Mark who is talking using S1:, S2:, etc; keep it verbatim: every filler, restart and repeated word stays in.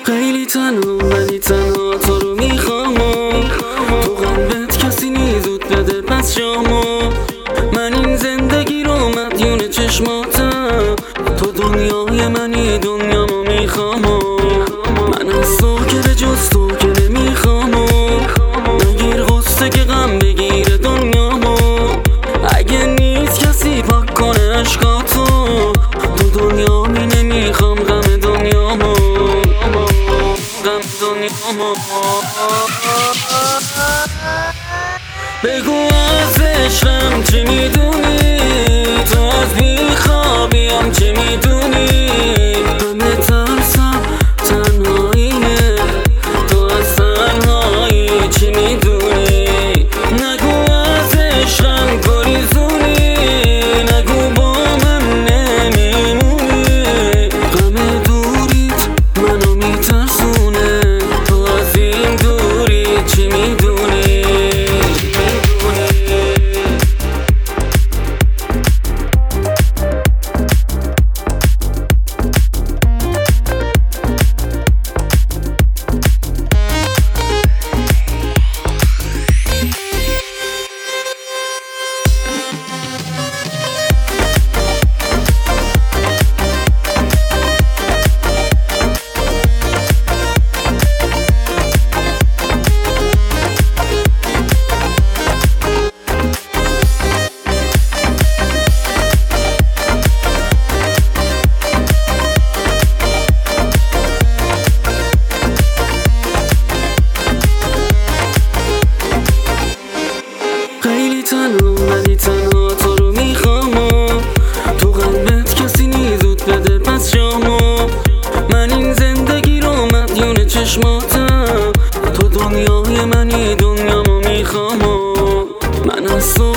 S1: خیلی تنها ولی تنها تو رو میخوام، تو قلبت کسی نی زود بده پس شامو. من این زندگی رو مدیون چشماتم، تو دنیای منی دنیامو میخوام. من از تو که به جز تو که نمیخوام، نگیر غصه که غم بگیره دنیامو. اگه نیست کسی پاک کنه عشقاتو، تو دنیامی نمیخوام غم دنیامو، غم دنیامو. بگو از عشقم چه میدونی، تو از بیخوابیم چه میدونی. همه ترسم تنهاییه، تو از تنهایی چه میدونی. نگو از عشقم گریزونی، نگو با من نمیمونی. غم دوریت منو میترسونه، تو از این دوری چه میدونی. خیلی تنها ولی تنها تو رو میخوام، تو قلبت کسی نی زود بده پس شامو. من این زندگی رو مدیون چشماتم، تو دنیای منی دنیامو میخوام. من از تو